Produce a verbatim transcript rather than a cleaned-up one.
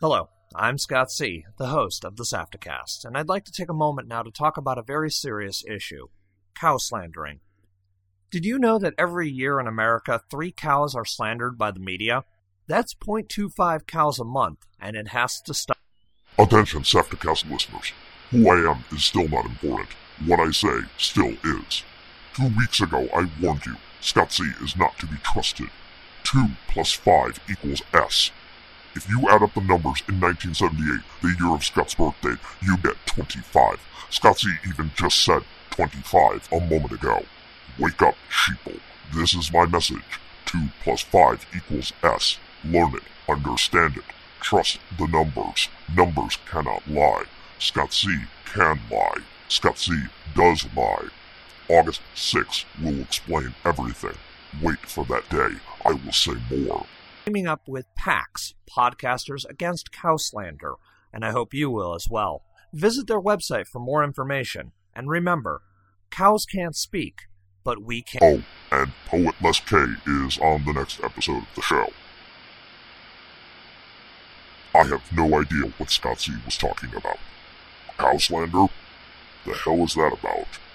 Hello, I'm Scott C., the host of the SAFTAcast, and I'd like to take a moment now to talk about a very serious issue, cow slandering. Did you know that every year in America, three cows are slandered by the media? That's zero point two five cows a month, and it has to stop. Attention, SAFTAcast listeners. Who I am is still not important. What I say still is. Two weeks ago, I warned you, Scott C. is not to be trusted. Two plus five equals S. If you add up the numbers in nineteen seventy-eight, the year of Scott's birthday, you get twenty-five. Scott C. even just said twenty-five a moment ago. Wake up, sheeple. This is my message. Two plus five equals S. Learn it. Understand it. Trust the numbers. Numbers cannot lie. Scott C. can lie. Scott C. does lie. August sixth will explain everything. Wait for that day. I will say more. Teaming up with PAX, Podcasters Against Cow Slander, and I hope you will as well. Visit their website for more information, and remember, cows can't speak, but we can. Oh, and Poet Les K is on the next episode of the show. I have no idea what Scott C was talking about. Cow slander? The hell is that about?